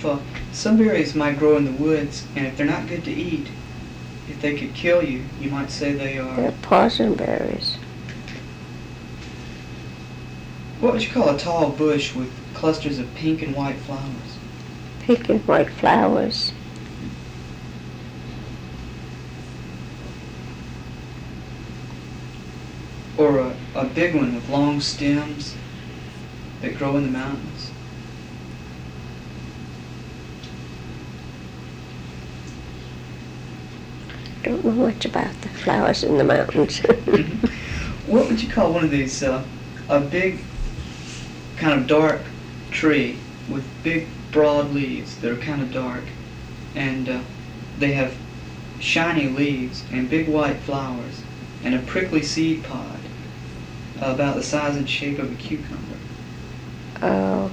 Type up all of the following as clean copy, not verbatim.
some berries might grow in the woods, and if they're not good to eat, if they could kill you, you might say they are... They're poison berries. What would you call a tall bush with clusters of pink and white flowers? Pink and white flowers. Or a big one with long stems that grow in the mountains? Don't know much about the flowers in the mountains. What would you call one of these, a big kind of dark tree with big broad leaves that are kind of dark, and they have shiny leaves and big white flowers and a prickly seed pod about the size and shape of a cucumber? Oh,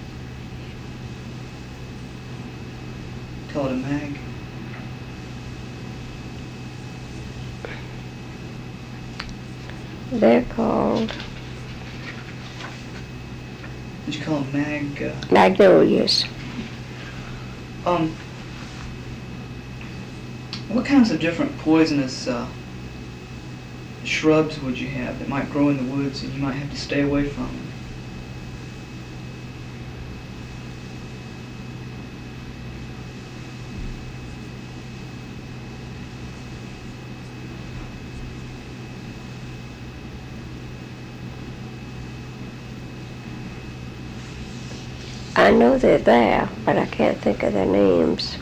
Call it a mag. they're called What you call a mag? magnolias. What kinds of different poisonous shrubs would you have that might grow in the woods and you might have to stay away from them? I know they're there, but I can't think of their names.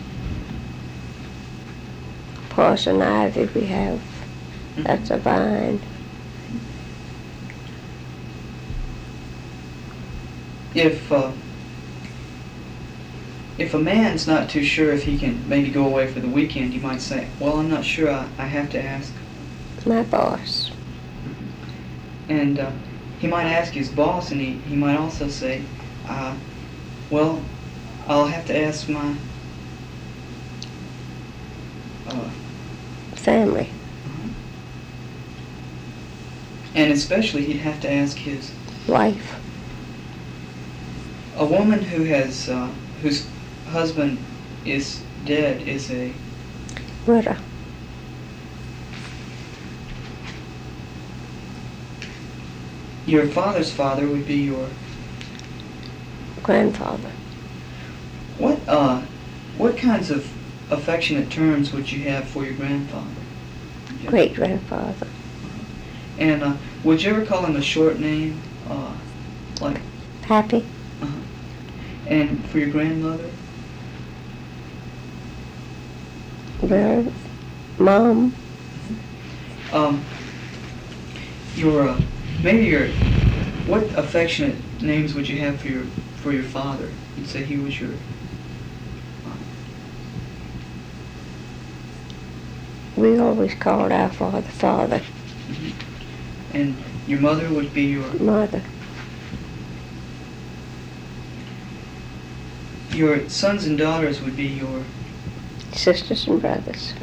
Poison ivy we have. That's a vine. If a man's not too sure if he can maybe go away for the weekend, you might say, well, I'm not sure, I have to ask. My boss. And he might ask his boss, and he might also say, well, I'll have to ask my Family. And especially he'd have to ask his Wife. A woman who has whose husband is dead is a Widow. Your father's father would be your Grandfather. What kinds of affectionate terms would you have for your grandfather? Great grandfather. And would you ever call him a short name, like Pappy. And for your grandmother? Their mom. What affectionate names would you have for your father? You'd say he was your. We always called our father Father. Mm-hmm. And your mother would be your Mother. Your sons and daughters would be your Sisters and brothers.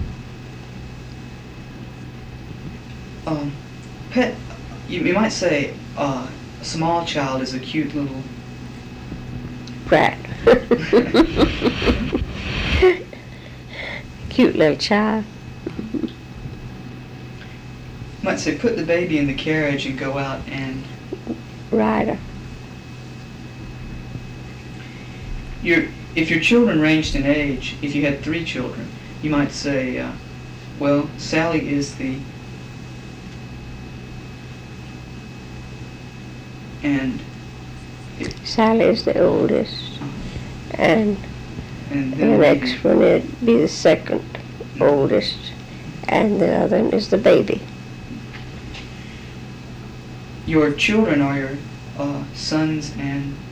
Pet. You might say a small child is a cute little Brat. Cute little child. You might say put the baby in the carriage and go out and Ride her. If your children ranged in age, if you had 3 children, you might say, well, Sally is the, and Sally is the oldest, and then the next one would be the second oldest, and the other one is the baby. Your children are your sons and